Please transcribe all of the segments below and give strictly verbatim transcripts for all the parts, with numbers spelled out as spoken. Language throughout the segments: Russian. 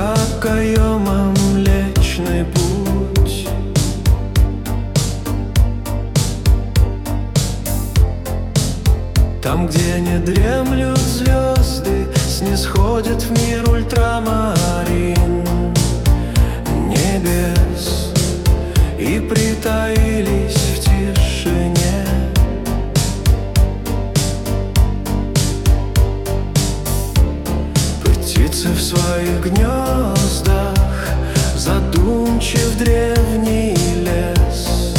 окоема Млечный Путь. Там, где не дремлют звезды, снисходит в мир ультрамарин небес и притаились в тишине. Птицы в своих гнездах, задумчив древний лес.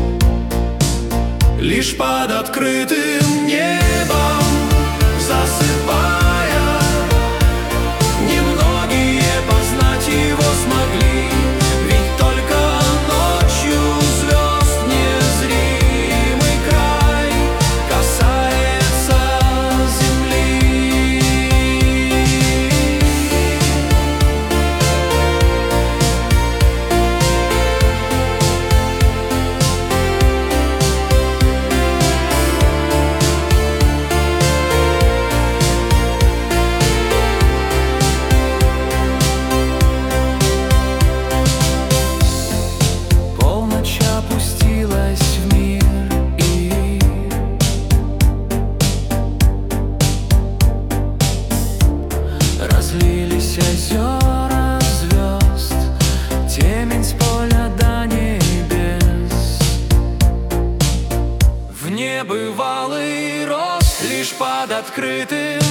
Лишь под открытым небом засыпая, немногие познать его смогли. Ведь только ночью звезд незримый край касается земли. Разлились озера звезд, темень с поля до небес. В небывалый рост лишь под открытым